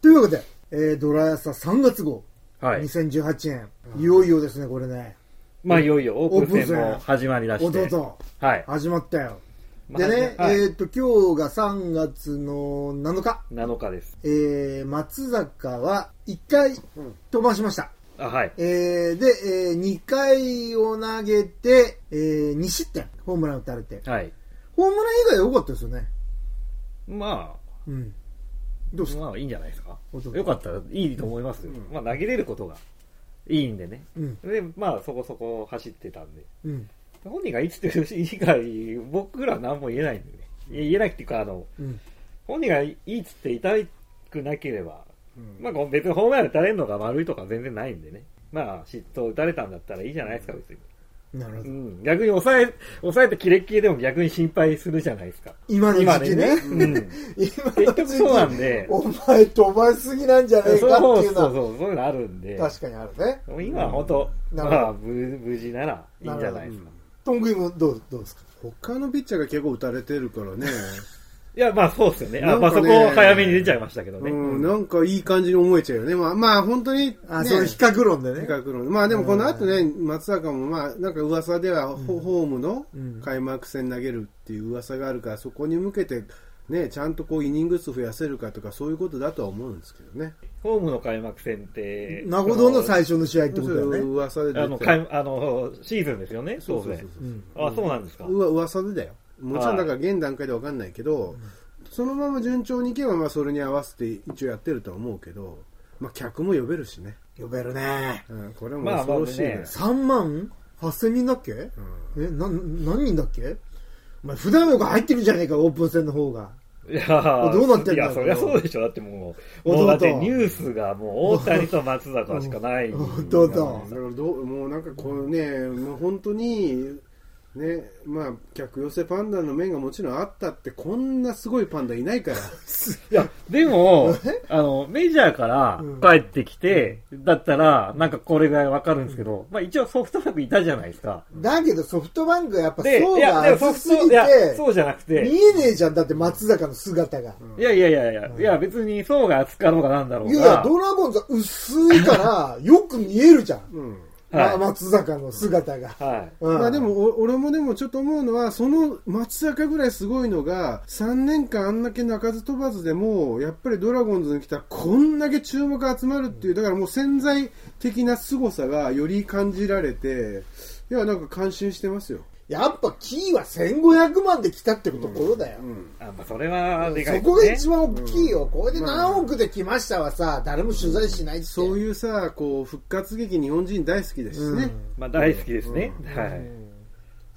というわけで、ドラヤサ3月号、 はい。 2018年、いよいよですね、これね。 まあ、いよいよオープン戦も始まりだして。 弟、 はい。 始まったよ。でね、 はい、 今日が3月の7日。 7日です。 松坂は1回飛ばしました。 はい。 で、2回を投げて、2失点、ホームラン打たれて。 はい。 ホームラン以外良かったですよね。 まあ、 うん。どうですか？ まあいいんじゃないですか。よかったらいいと思いますよ。まあ投げれることがいいんでね。 うん。 で、まあそこそこ走ってたんで。 うん。 本人がいつってる以外、僕らは何も言えないんでね。言えないっていうか、 うん、 本人がいいっつって痛くなければ、まあ別にホームラン打たれるのが悪いとか全然ないんでね。まあ嫉妬打たれたんだったらいいじゃないですか、別に。 なるほど。 うん、逆に抑えてキレッキレでも逆に心配するじゃないですか。 今の時期ね。 うん、結局そうなんで。 お前飛ばしすぎなんじゃねえかっていうのは。 そういうのあるんで。 確かにあるね。 今は本当、まあ無事ならいいんじゃないですか。 トングイもどうですか？ 他のピッチャーが結構打たれてるからね。 いや、まあそうですよね。まあそこ早めに出ちゃいましたけどね。 なんかいい感じに思えちゃうよね。まあ本当に、ね。 その比較論でね。 比較論。まあでもこの後ね、松坂もまあなんか噂ではホームの開幕戦投げるっていう噂があるから、そこに向けてね、ちゃんとこうイニング数増やせるかとかそういうことだとは思うんですけどね。 ホームの開幕戦って、 なほどの最初の試合ってことだよね。 噂で出てシーズンですよね、当然。そうなんですか。 噂でだよ。もちろんだから現段階では分かんないけど、そのまま順調にいけばまあそれに合わせて一応やってるとは思うけど、まあ客も呼べるしね。 呼べるね。 これも恐ろしいね。 3万8000人だっけ？何人だっけ？お前普段よく入ってるじゃねえか、オープン戦の方が。 いやどうなってんだよ。 いや、そりゃそうでしょ。だってもうだってニュースがもう大谷と松坂しかない。 弟。だからもうなんかこうね、もう本当に、ね、まあ客寄せパンダの面がもちろんあったって、こんなすごいパンダいないから。いやでもメジャーから帰ってきて、だったらなんかこれぐらいわかるんですけど、まあ一応ソフトバンクいたじゃないですか。 だけどソフトバンクがやっぱ層が厚すぎて、 そうじゃなくて見えねえじゃん。だって松坂の姿が。 いや別に層が厚かろうがなんだろうが。 いやドラゴンズは薄いからよく見えるじゃん。松坂の姿が。 まあでも、俺もでもちょっと思うのは、その松坂ぐらいすごいのが、3年間あんだけ鳴かず飛ばずでも、やっぱりドラゴンズに来たらこんだけ注目集まるっていう、だからもう潜在的な凄さがより感じられて、いや、なんか感心してますよ。 やっぱキーは1500万で来たってところだよ。 それはでかいね。そこが一番大きいよ。これで何億で来ましたはさ、誰も取材しないって。 そういうさ、こう復活劇日本人大好きですしね。 まあ大好きですね。はい。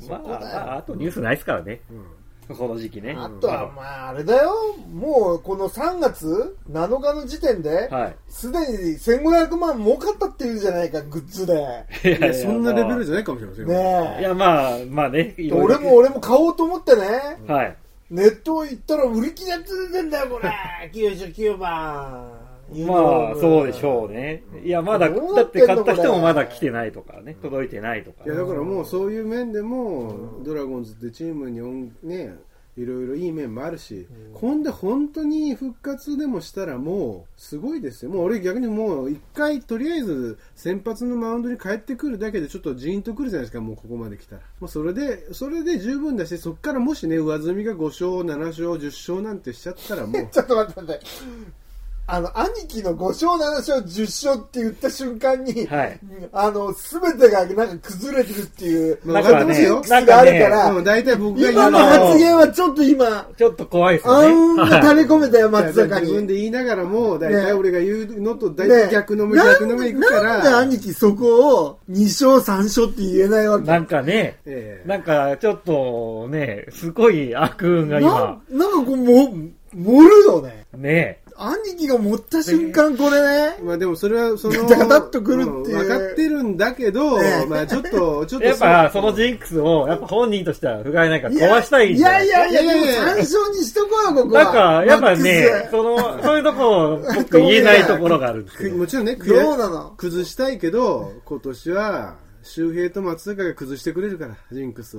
まああとニュースないですからね。この時期ね。 あとはまああれだよ。もうこの3月7日の時点で、すでに1500万儲かったっていうじゃないか、グッズで。 いやそんなレベルじゃないかもしれませんね。 いやまあね。 俺も買おうと思ってね。 はい。 ネット行ったら売り切れやって出てんだよこれ。99番。 まあそうでしょうね。いやまだって買った人もまだ来てないとかね、届いてないとか。 いやだからもうそういう面でもドラゴンズってチームにねいろいろいい面もあるし、ほんで本当に復活でもしたらもうすごいですよ。もう俺逆にもう一回とりあえず先発のマウンドに帰ってくるだけでちょっとジーンとくるじゃないですか。もうここまで来たらもうそれで十分だし、そっからもしね上積みが5勝7勝10勝なんてしちゃったらもうちょっと待って兄貴の5勝7勝10勝って言った瞬間に、全てがなんか崩れてるっていう、 分かってますよ。 があるから、 大体僕が今の発言はちょっとちょっと怖いですよね。 垂れ込めたよ、松坂に。 自分で言いながらも、大体俺が言うのと大体逆の目行くから。 なんで兄貴そこを2勝3勝って言えないわけ？ なんかね、なんかちょっとね、すごい悪運が今。 なんかこう、盛るのね。 ねえ。 兄貴が持った瞬間これね。 まあでもそれはその。 ガタッとくるっていう。 分かってるんだけど、まあちょっと。 やっぱそのジンクスを、やっぱ本人としては不甲斐ないから壊したいんいや、でも3勝にしとこうよ、ここは。 なんか、やっぱね、そういうとこ、僕言えないところがあるんですけど。 もちろんね、崩したいけど、今年は、周平と松坂が崩してくれるから、ジンクスを。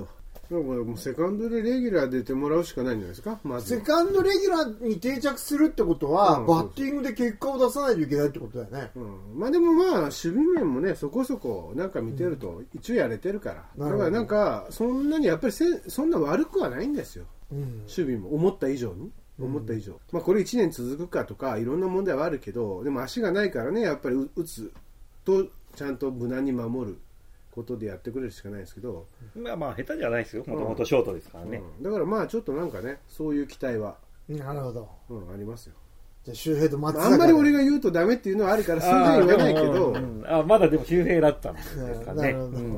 もうセカンドでレギュラー出てもらうしかないんじゃないですか、まず。 セカンドレギュラーに定着するってことは、バッティングで結果を出さないといけないってことだよね。 まあでもまあ、守備面もね、そこそこなんか見てると、一応やれてるから。だからなんか、そんなにやっぱりそんな悪くはないんですよ。守備も、思った以上に。まあこれ1年続くかとか、いろんな問題はあるけど、でも足がないからね、やっぱり打つと、ちゃんと無難に守ることでやってくれるしかないですけど。 まあ下手じゃないですよ。もともとショートですからね。 だからまあちょっとなんかね、そういう期待は。 なるほど。 ありますよ。 じゃあ周平と松坂、 あんまり俺が言うとダメっていうのはあるからすぐに言わないけど。 まだでも周平だったんですかね。 なるほど。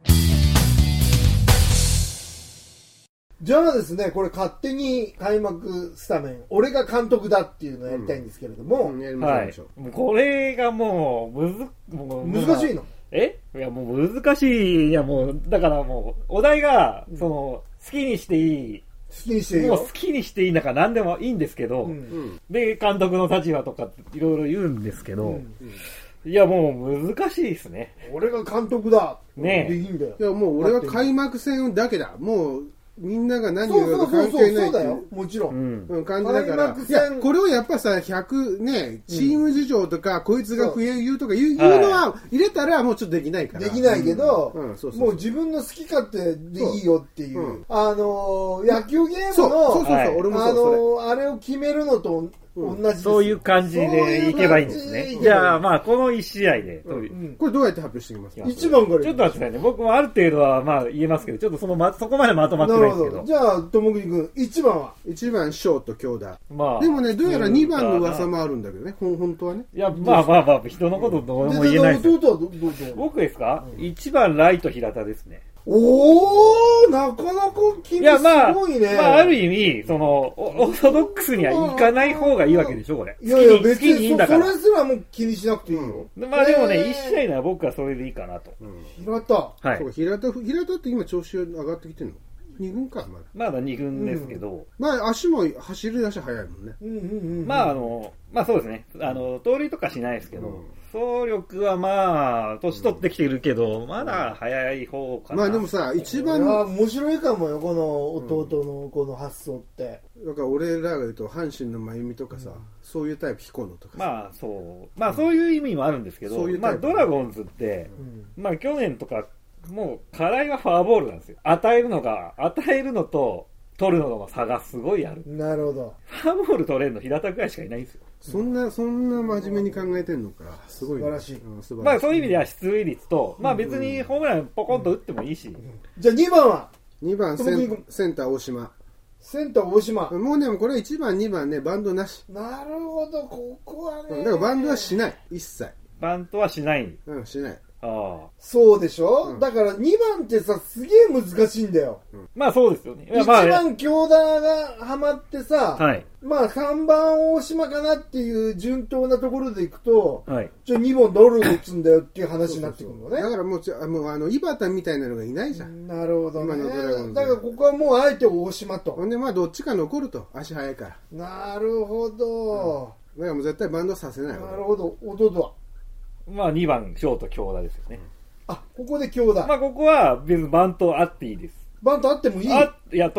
じゃあですね、これ勝手に開幕スタメン、俺が監督だっていうのをやりたいんですけれども。 はい。これがもう難しいの？ いやもう難しい。いやもう、だからもう、お題が、好きにしていい。もう好きにしていいんだから何でもいいんですけど、で、監督の立場とかいろいろ言うんですけど、いやもう難しいですね。 俺が監督だ。 ねえ。 できんだよ。 いやもう俺は開幕戦だけだ。もう、みんなが何を言うか関係ないっていう。 もちろん。 感じだから。いや、これをやっぱさ、100ね、チーム事情とか、こいつが言うとか言うのは入れたらもうちょっとできないから。 できないけど、もう自分の好き勝手でいいよっていう。野球ゲームの、 俺もそうあれを決めるのと、同じそういう感じでいけばいいんですね。じゃあまあこの1試合で。 これどうやって発表していきますか ？1番から。 ちょっと待ってくださいね。僕もある程度はまあ言えますけど、ちょっとそこまでまとまってないですけど。 じゃあ、ともくに君、1番は ？1番、ショート、京田。でもね、どうやら2番の噂もあるんだけどね、本当はね。 いや、まあ、人のことどうも言えないです。 弟はどう僕ですか？1番、ライト、平田ですね。 おー、なかなか君すごいね。 まあ、ある意味、オーソドックスにはいかない方がいいわけでしょ、これ。 いやいや、別にそれすらも気にしなくていいよ。 まあでもね、1試合なら僕はそれでいいかなと。 平田。 はい。 平田って今調子上がってきてるの？2軍か、 まだ2軍ですけど。 まあ、足も走り出し早いもんね。 まあそうですね。盗塁とかしないですけど、走力はまあ、年取ってきてるけど、まだ早い方かな。 まあでもさ、一番。 面白いかもよ、この弟のこの発想って。 だから俺らが言うと、阪神の真由美とかさ、そういうタイプ、彦野とかさ。 まあそう。まあそういう意味もあるんですけど、まあドラゴンズって、まあ去年とか、もう課題はフォアボールなんですよ。与えるのと取るのの差がすごいある。 なるほど。 フォアボール取れるの平田くらいしかいないんですよ。 そんな真面目に考えてんのか。すごい、 素晴らしい。 まあそういう意味では出塁率と、まあ別にホームランポコンと打ってもいいし。 じゃあ2番は ？2番センター大島。 センター大島。 もうね、これ1番2番ね、バンドなし。 なるほど、ここはね。 だからバンドはしない。一切。 バントはしない。 しない。 そうでしょ、だから2番ってさ、すげえ難しいんだよ。 まあそうですよね。 1番京田がハマってさ、 はい、 まあ3番大島かなっていう順当なところでいくと、 はい、 2番誰が打つんだよっていう話になってくるのね。 だからもう井端みたいなのがいないじゃん。 なるほどね。 今のドラゴンズ。 だからここはもうあえて大島と。 ほんでまあどっちか残ると、足早いから。 なるほど。 だからもう絶対バンドさせない。 なるほど。弟はまあ2番ショート京田ですよね。 あ、ここで京田。 まあここは別にバントあっていいです。 バントあってもいい？ まあ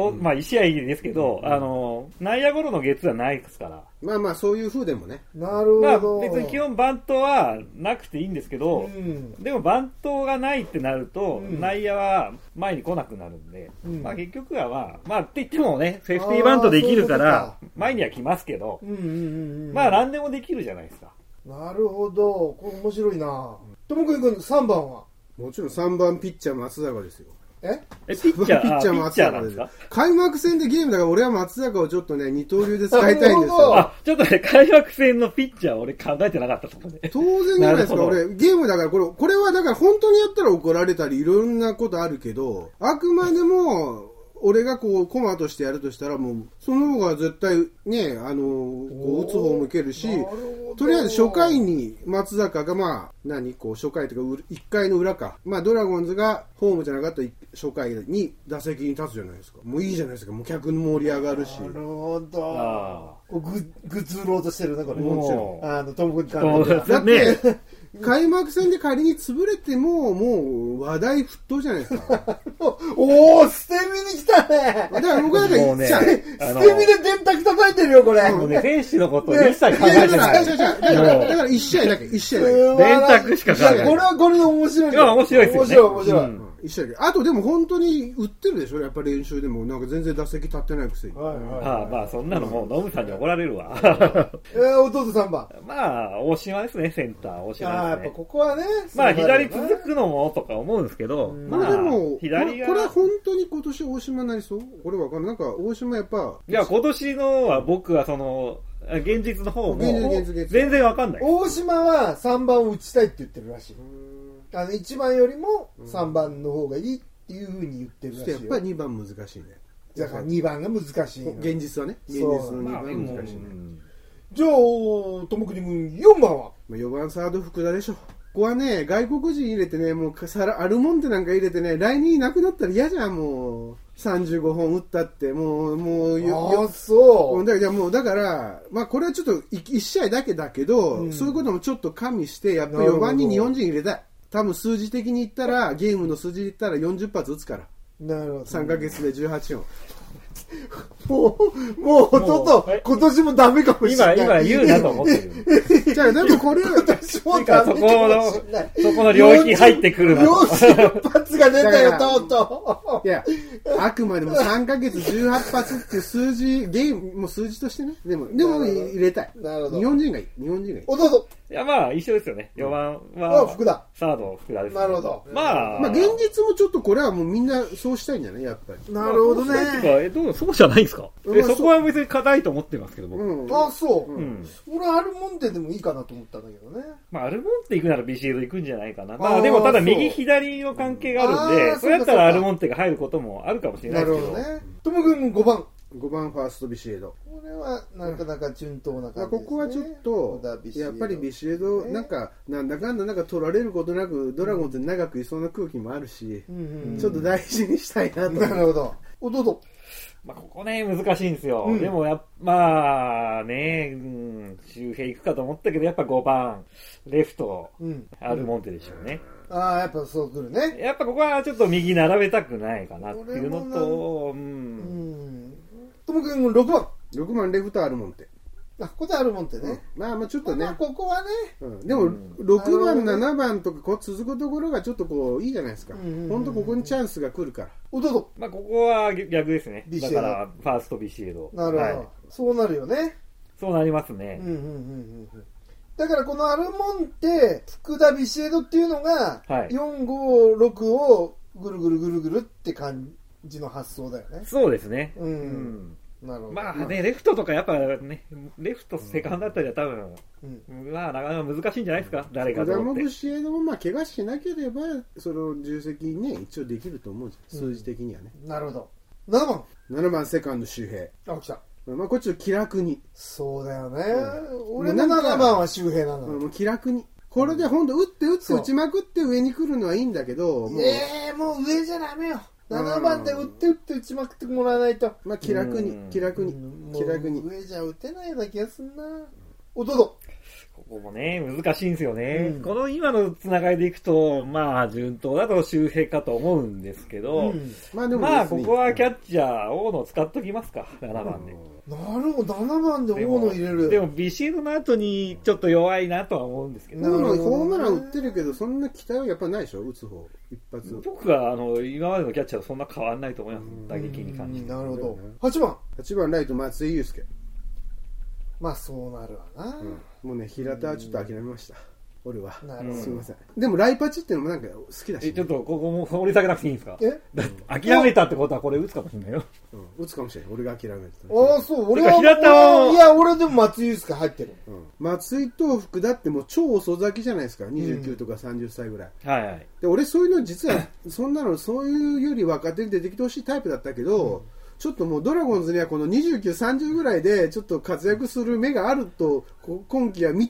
1試合ですけど、内野ゴロのゲッツーはないですから。 まあまあそういう風でもね。 なるほど。 まあ別に基本バントはなくていいんですけど、でもバントがないってなると、内野は前に来なくなるんで、まあ結局はまあって言ってもね、セーフティーバントできるから、前には来ますけど、まあ何でもできるじゃないですか。 なるほど。これ面白いな。ともくん3番は？ もちろん3番ピッチャー松坂ですよ。 ピッチャー松坂ですか？ 開幕戦でゲームだから俺は松坂をちょっとね、二刀流で使いたいんですよ。 ちょっとね、開幕戦のピッチャー俺考えてなかったと思うね。 当然じゃないですか、俺。ゲームだからこれはだから本当にやったら怒られたりいろんなことあるけど、あくまでも、俺がこうコマとしてやるとしたらもうその方が絶対ねこう打つ方もいけるし、とりあえず初回に松坂がまあ初回というか1回の裏か、まあドラゴンズがホームじゃなかった初回に打席に立つじゃないですか。もういいじゃないですか。もう客の盛り上がるし。 なるほど。グッズ売ろうとしてるねこれ。 もちろん。 トムコ監督。 だって開幕戦で仮に潰れても、もう話題沸騰じゃないですか。 おー、捨て身に来たね。 だから僕はね、 捨て身で電卓叩いてるよ、これ。 もうね、選手のこと一切考えてない。 だから1試合だけ、1試合だけ。 電卓しか考えてない。 これはこれで面白い。 いや、面白いですよね。 面白い。 一試合だけ。あとでも本当に売ってるでしょ、やっぱり練習でも。なんか全然打席立ってないくせに。 まあ、そんなのもうノムさんに怒られるわ。 弟3番。 まあ、大島ですね、センター。大島ですね。 やっぱここはね。 まあ、左続くのもとか思うんですけど、 まあでも、 左が。 これは本当に今年大島になりそう？これわかんない。なんか大島やっぱ。 いや、今年のは僕は現実の方も全然わかんない。 大島は3番を打ちたいって言ってるらしい。1番よりも3番の方がいいっていう風に言ってるらしいよ。 やっぱり2番難しいね。 だから2番が難しい。 現実はね。現実の2番難しいね。 じゃあ、ともくに君4番は ？4番サード福田でしょ。ここはね、外国人入れてね、もうアルモンテなんか入れてね、来年いなくなったら嫌じゃん、もう。35本打ったって、もう、 そう。 だから、まあこれはちょっと1試合だけだけど、そういうこともちょっと加味して、やっぱり4番に日本人入れたい。多分数字的に言ったら、ゲームの数字で言ったら40発打つから。 なるほど。 3ヶ月で18本。 もう、弟、今年もダメかもしれない。 今言うなと思ってる。 じゃあ、でもこれは、 私もダメかもしれない。 そこの領域入ってくるなと。 40発が出たよ、とうとう。いや、あくまでも3ヶ月18発っていう数字、ゲーム、もう数字としてね。でも入れたい。 なるほど。 日本人がいい。 弟。 いや、まあ、一緒ですよね。4番は、 福田。 サード、福田です、 なるほど。 まあ、 現実もちょっとこれはもうみんなそうしたいんじゃないやっぱり。 なるほどね。 そうじゃないんですか？そこは別に課題と思ってますけど、僕。 あ、そう。俺、アルモンテでもいいかなと思ったんだけどね。 まあ、アルモンテ行くならビシエド行くんじゃないかな。まあ、でもただ右左の関係があるんで、それやったらアルモンテが入ることもあるかもしれないですけど。 なるほどね。ともくん5番。 5番ファーストビシエド。 これはなかなか順当な感じですね。 ここはちょっとやっぱりビシエドなんかなんだかんだなんか取られることなくドラゴンズ長くいそうな空気もあるし、ちょっと大事にしたいなと。 なるほど。弟。 まあここね難しいんですよ。でもまあね、周平行くかと思ったけどやっぱ5番レフト、アルモンテでしょうね。 ああ、やっぱそうくるね。 やっぱここはちょっと右並べたくないかなっていうのと、 ともくん6番。 6番レフトアルモンテ。 ここでアルモンテね。 まあちょっとね。 ここはね。 でも6番、7番とかこう続くところがちょっとこういいじゃないですか。本当ここにチャンスが来るから。 弟。 まあここは逆ですね。だからファーストビシエド。 なるほど。そうなるよね。 そうなりますね。 だからこのアルモンテ、福田ビシエドっていうのが、4、5、6をぐるぐるって感じの発想だよね。 そうですね。 なるほど。 まあね、レフトとかやっぱね、レフトセカンドあたりは多分、まあなかなか難しいんじゃないですか、誰かと思って。 福田もビシエドもまあ怪我しなければ、その重責にね、一応できると思うんです、数字的にはね。 なるほど。7番セカンド周平。 来た。 まあこっちの気楽に。 そうだよね。俺の7番は周平なの。 もう気楽に。これで本当打って打ちまくって上に来るのはいいんだけど。 もう上じゃダメよ。7番で打って打ちまくってもらわないと。 まあ気楽に。 上じゃ打てないような気がすんな。弟。 ここもね、難しいんですよね。この今のつながりでいくと、まあ順当だと周平かと思うんですけど、まあここはキャッチャー、大野使っときますか、7番で。 なるほど、7番で大野入れる。 でもビシエドの後にちょっと弱いなとは思うんですけど。 大野ホームラン打ってるけど、そんな期待はやっぱないでしょ、打つ方、一発。 僕は今までのキャッチャーとそんな変わらないと思います、打撃に関して。 なるほど。8番ライト松井裕介。 まあそうなるわな。 もうね、平田はちょっと諦めました。俺は。すみません。でもライパチっていうのもなんか好きだし。 ちょっとここも掘り下げなくていいんですか？諦めたってことはこれ打つかもしれないよ。 打つかもしれない。俺が諦めた。 ああ、そう。俺は平田を。いや、俺でも松井裕介入ってる。 松井と福田ってもう超遅咲きじゃないですか。29とか30歳ぐらい。 はいはい。 で、俺そういうの実は、そういうより若手に出てきてほしいタイプだったけど、ちょっともうドラゴンズにはこの29、30ぐらいでちょっと活躍する目があると今季は見て、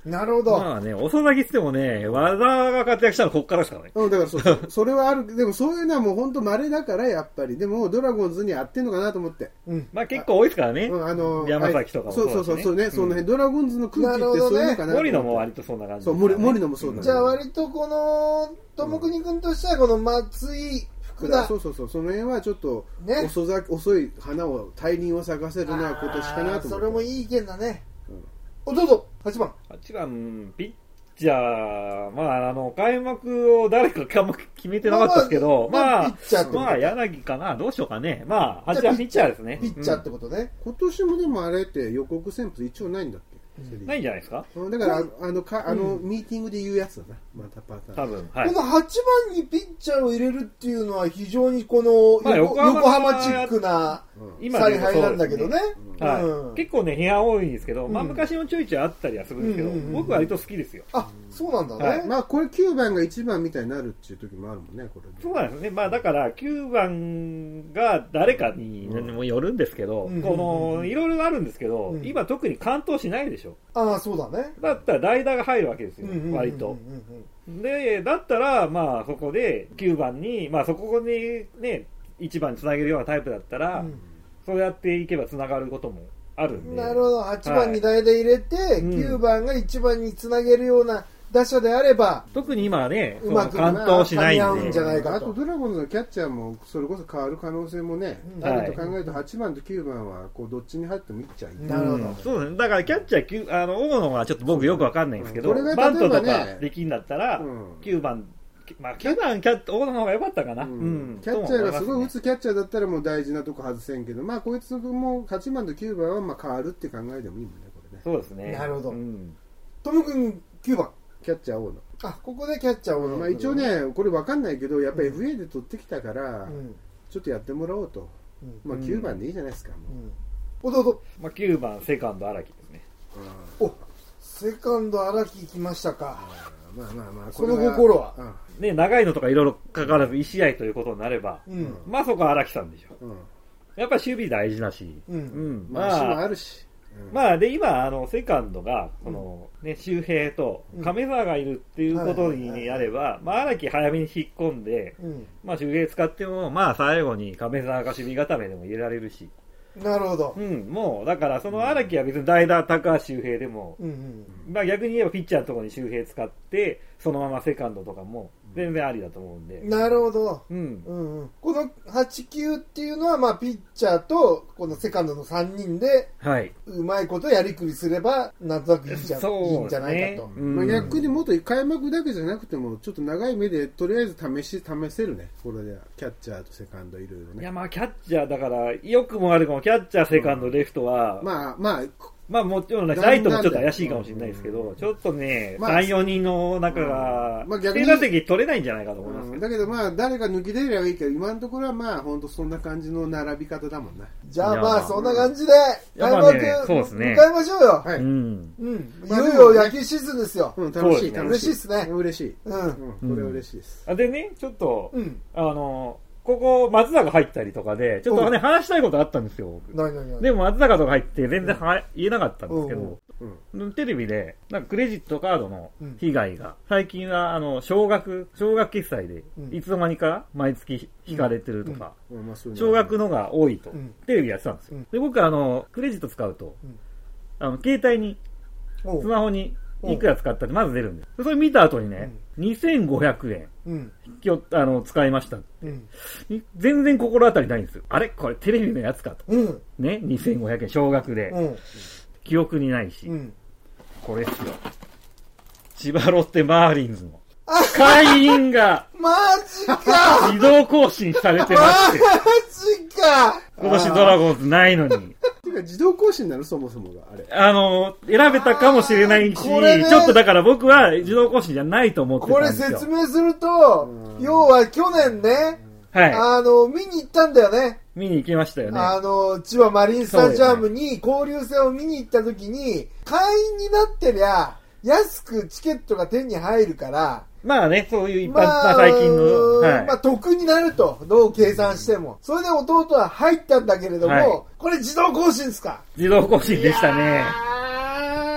なるほど。 まあね、遅咲きってもね、和田が活躍したのこっからですからね。 だからそうそう。それはある。でもそういうのはもう本当稀だから、やっぱり。でも、ドラゴンズに合ってんのかなと思って。 まあ結構多いですからね。山崎とかもそうね。その辺、ドラゴンズの空気ってそういうのかな。 森野も割とそんな感じ。 そう、森野もそうだね。 じゃあ割とこの、友国君としてはこの松井、福田。 そう。その辺はちょっと、遅い花を、大輪を咲かせるのは今年かなと思って。 それもいい意見だね。弟、8番。 8番、ピッチャー、まあ、開幕を誰か決めてなかったですけど、まあ、柳かな、どうしようかね。まあ、8番ピッチャーですね。 ピッチャーってことね。 今年もでもあれって予告先発一応ないんだっけ？ ないんじゃないですか。 だからミーティングで言うやつだな、またパターン。 多分、はい。 この8番にピッチャーを入れるっていうのは非常にこの横浜チックな采配なんだけどね。 結構ね、部屋多いんですけど、まあ昔もちょいちょいあったりはするんですけど、僕は割と好きですよ。 あ、そうなんだね。 まあこれ9番が1番みたいになるっていう時もあるもんね、これ。 そうなんですね。まあだから9番が誰かにもよるんですけど、この、いろいろあるんですけど、今特に完投しないでしょ。 ああ、そうだね。 だったら代打が入るわけですよ、割と。で、だったら、まあそこで9番に、まあそこにね、1番につなげるようなタイプだったら、そうやっていけばつながることもあるんで。 なるほど。8番に代打入れて、9番が1番につなげるような打者であれば、 特に今はね、 うまく完投しないんで。 あとドラゴンズのキャッチャーもそれこそ変わる可能性もね、あると考えると8番と9番はこうどっちに入ってもいっちゃいい。 なるほど。 そうですね。だからキャッチャー大野はちょっと僕よくわかんないんですけど、バントとかできんだったら9番、まあ9番大野の方が良かったかな。キャッチャーがすごい打つキャッチャーだったらもう大事なとこ外せんけど、まあこいつも8番と9番はまあ変わるって考えてもいいもんね、これね。 そうですね。 なるほど。トム君9番。 キャッチャー大野。 あ、ここでキャッチャー大野。 まあ一応ね、これ分かんないけど、やっぱり FA で取ってきたから、ちょっとやってもらおうと。まあ9番でいいじゃないですか。 弟。 まあ9番、セカンド荒木ですね。 お、セカンド荒木行きましたか。 まあ、 その心は。 ね、長いのとかいろいろかかわらず1試合ということになれば、まあそこは荒木さんでしょ。やっぱり守備大事だし。 まあ足もあるし。 まあで今セカンドがこのね周平と亀澤がいるっていうことになれば、まあ荒木早めに引っ込んで、まあ周平使ってもまあ最後に亀澤が守備固めでも入れられるし。 なるほど。 もうだからその荒木は別に代打高橋周平でも、まあ逆に言えばピッチャーのところに周平使ってそのままセカンドとかも全然ありだと思うんで。 なるほど。この8、9っていうのはまあピッチャーとこのセカンドの3人で、うまいことやりくりすればなんとなくいいんじゃないかと。 まあ逆にもっと開幕だけじゃなくてもちょっと長い目でとりあえず試せるね。これでキャッチャーとセカンドいろいろね。 いやまあキャッチャーだから良くも悪くもキャッチャーセカンドレフトは、まあもちろんライトもちょっと怪しいかもしれないですけど、ちょっとね、3、4人の中が、正打席取れないんじゃないかと思いますけど。 だけどまあ誰か抜き出ればいいけど、今のところはまあ本当そんな感じの並び方だもんな。 じゃあまあそんな感じで、開幕迎えましょうよ。 はい。 いよいよ野球シーズンですよ。 楽しい。 嬉しいですね。 嬉しい。これは嬉しいです。 でね、ちょっと、ここ、松坂入ったりとかで、ちょっとね、話したいことあったんですよ。でも松坂とか入って全然言えなかったんですけど、テレビで、なんかクレジットカードの被害が、最近は、少額決済で、いつの間にか毎月引かれてるとか、少額のが多いと、テレビやってたんですよ。で、僕クレジット使うと、携帯に、スマホに、いくら使ったってまず出るんです。それ見た後にね、2500円、今日、使いましたって。全然心当たりないんですよ。あれこれテレビのやつかと。ね、2500円、少額で。記憶にないし。これですよ。千葉ロッテマーリンズの会員が、 マジか自動更新されてまして。 マジか今年ドラゴンズないのに。 てか自動更新なのそもそもがあれ。 選べたかもしれないし、ちょっとだから僕は自動更新じゃないと思ってたんですよ。 これ説明すると、要は去年ね、見に行ったんだよね。 見に行きましたよね。 千葉マリンスタジアムに交流戦を見に行った時に、会員になってりゃ、安くチケットが手に入るから、 まあね、そういう一般、最近の。 まあ得になると、どう計算しても。それで弟は入ったんだけれども、これ自動更新ですか？ 自動更新でしたね。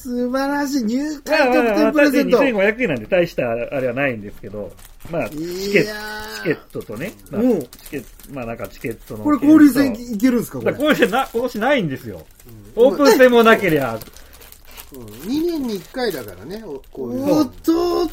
素晴らしい。入会特典プレゼント。 2500円なんで大したあれはないんですけど、まあ、チケットとね、まあ、なんかチケットの。 これ交流戦いけるんですかこれ。 交流戦今年ないんですよ。オープン戦もなけりゃ。 2年に1回だからね、 こういう。弟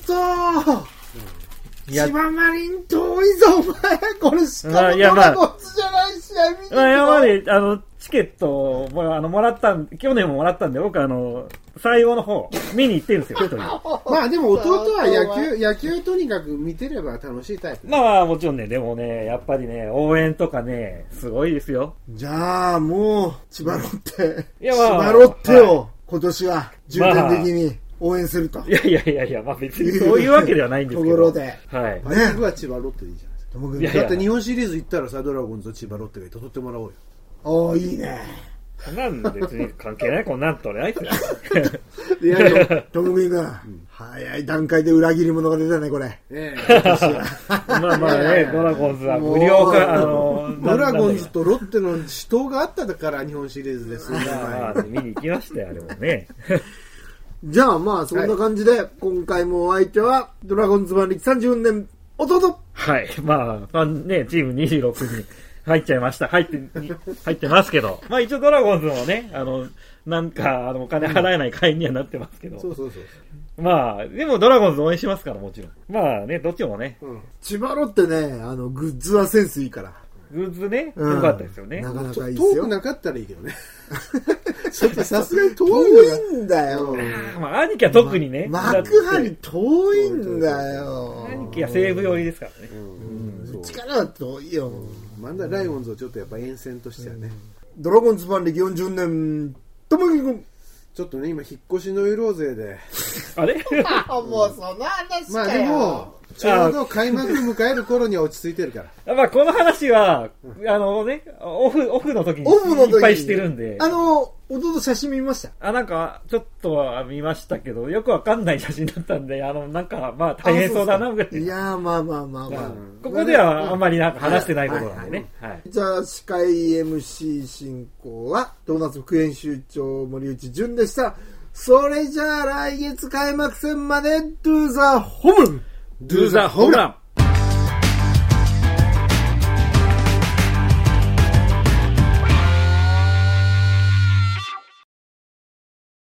千葉マリン遠いぞ、お前。これしかもドラゴンズじゃない試合見てるの。 今まで、チケットもらった去年ももらったんで、僕最後の方、見に行ってるんですよ、一人。 まあでも弟は野球とにかく見てれば楽しいタイプ。 まあもちろんね、でもね、やっぱりね、応援とかね、すごいですよ。 じゃあ、もう、千葉ロッテ。千葉ロッテを、今年は、重点的に。応援すると。 いや、まあ別にそういうわけではないんですけど。 ところで。 はい。 ね。僕は千葉ロッテでいいじゃないですか。だって日本シリーズ行ったらさ、ドラゴンズと千葉ロッテが取ってもらおうよ。 おー、いいね。 こんなん別に関係ない、こんなんとないですよ。 いや、トム君が、早い段階で裏切り者が出たね、これ。 まあまあね、ドラゴンズは無料か、 ドラゴンズとロッテの死闘があっただから日本シリーズです。 まあ、見に行きましたよ、あれもね。 じゃあまあそんな感じで、今回もお相手はドラゴンズマン歴34年弟。 はい。まあね、チーム26に入っちゃいました。入ってますけど、まあ一応ドラゴンズもね、なんかお金払えない会員にはなってますけど。 そう。 まあでもドラゴンズ応援しますから、もちろん。まあね、どっちもね。 千葉ロってね、グッズはセンスいいから。 グッズね、良かったですよね。 なかなかいいですよ。 遠くなかったらいいけどね。ちょっとさすがに遠いんだよ。 まあ兄貴は特にね。 幕張遠いんだよ。 兄貴は西武寄りですからね。 力は遠いよ。 まだライオンズをちょっとやっぱ沿線としてはね。 ドラゴンズファン歴40年、ともきくん。 ちょっとね、今引っ越しの色勢で。 あれもうその話かよ。 まあでも、ちょうど開幕迎える頃には落ち着いてるから。まあこの話は、ね、オフの時にいっぱいしてるんで。 弟写真見ました？ なんか、ちょっとは見ましたけど、よくわかんない写真だったんで、なんか、まあ大変そうだな、ぐらい。 いやまあ。 ここではあんまりなんか話してないことなんでね。 じゃあ、司会 MC 進行は、ドーナツ副編集長森内淳でした。それじゃあ来月開幕戦まで、Do the home run! Do the home run!